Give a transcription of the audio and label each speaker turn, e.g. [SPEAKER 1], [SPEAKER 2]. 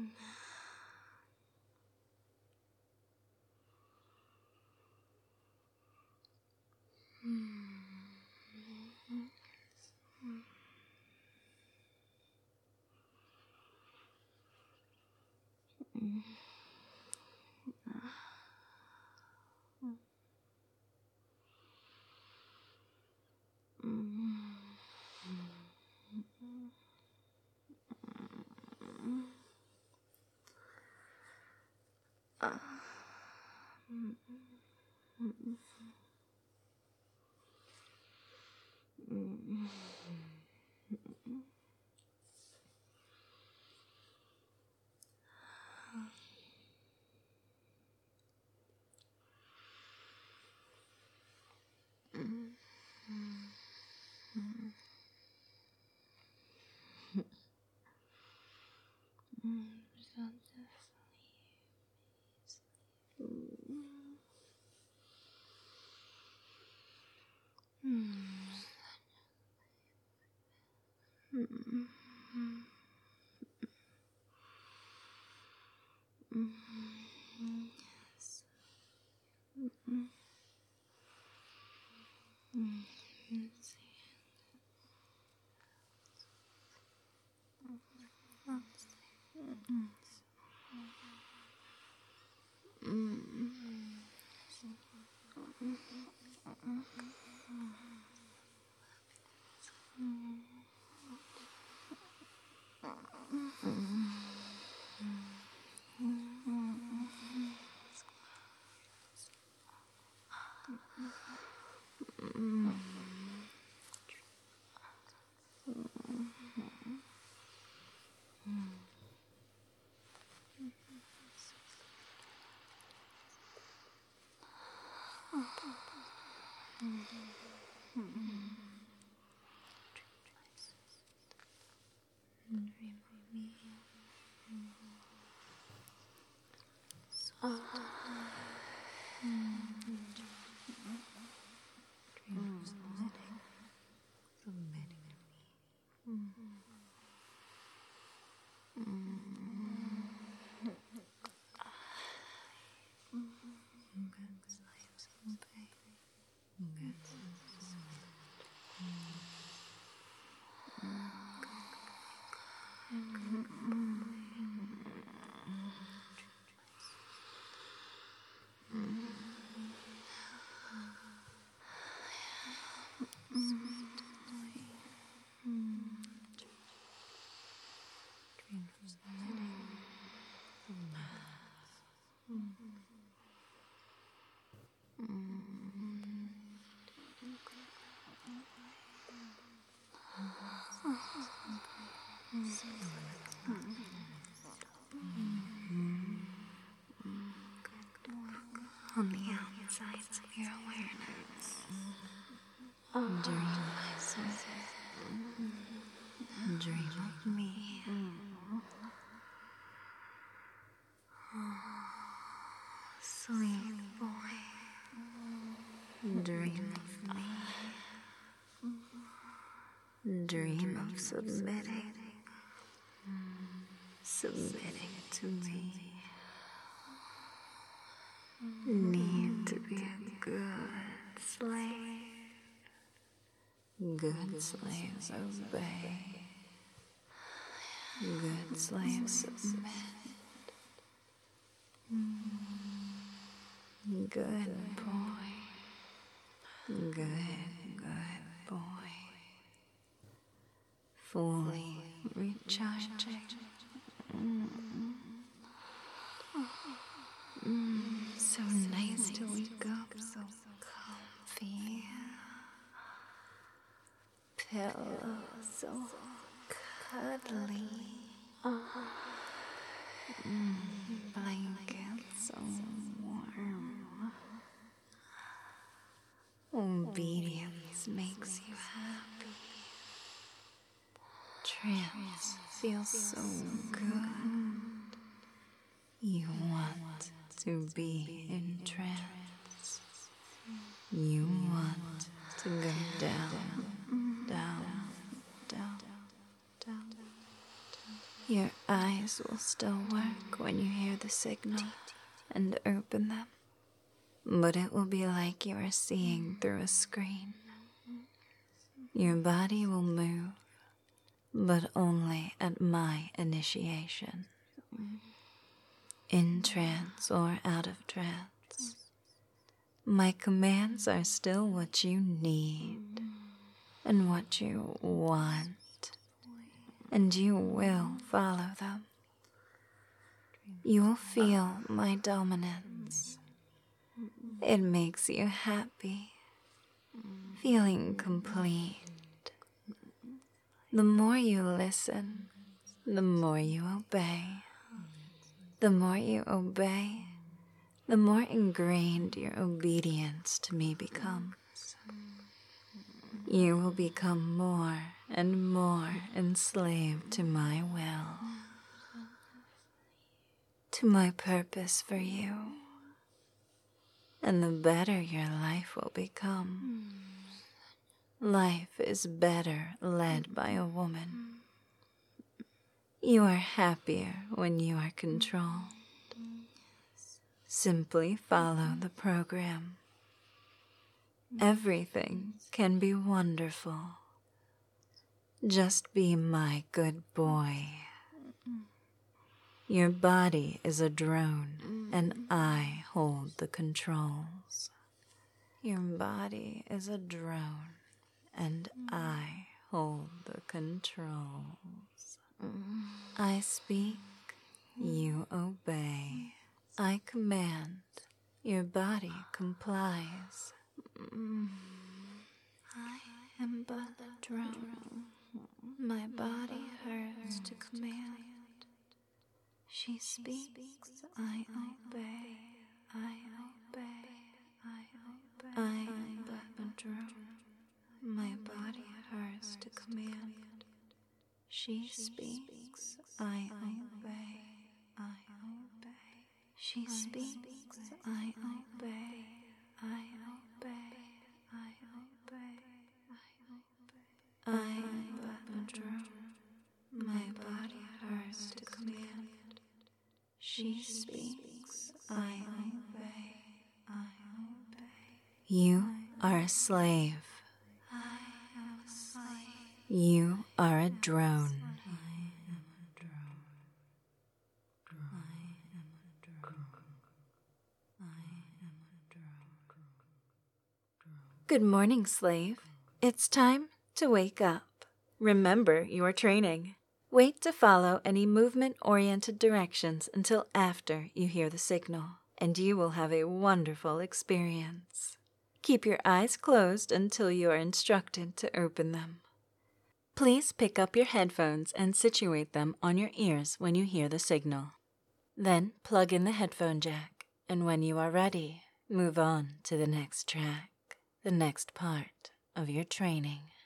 [SPEAKER 1] On the outsides of your awareness, dream myself, dream of me. Sleep, boy, dream of me. Dream of submitting to me. Need to be a good slave. Good slaves obey. Good slaves submit. Good boy. Good boy. Fully recharging. So nice to wake up, so comfy. Pillow so cuddly. Blanket so warm. Obedience makes you happy. Trance feels so good. You want to be in trance. You want to go down, down, down, down. Your eyes eyes will still work when you hear the signal and open them, but it will be like you are seeing through a screen. Your body will move, but only at my initiation. In trance or out of trance, my commands are still what you need and what you want, and you will follow them. You will feel my dominance. It makes you happy, feeling complete. The more you listen, the more you obey. The more you obey, the more ingrained your obedience to me becomes. You will become more and more enslaved to my will, to my purpose for you, and the better your life will become. Life is better led by a woman. You are happier when you are controlled. Simply follow the program. Everything can be wonderful. Just be my good boy. Your body is a drone, and I hold the controls. Your body is a drone, and I hold the controls. I speak, you obey. I command, your body complies. I am but a drone. My body hers to command. She speaks, I obey. I obey. I obey. I am but a drone. My body hers to command. She speaks, I obey. I obey. She speaks, I obey. I obey. I obey. I am but a drone. My body hers to command. She speaks, I obey. I obey. You are a slave. I am a slave. You are a drone. Good morning, slave. It's time to wake up. Remember your training. Wait to follow any movement-oriented directions until after you hear the signal, and you will have a wonderful experience. Keep your eyes closed until you are instructed to open them. Please pick up your headphones and situate them on your ears when you hear the signal. Then plug in the headphone jack, and when you are ready, move on to the next track, the next part of your training.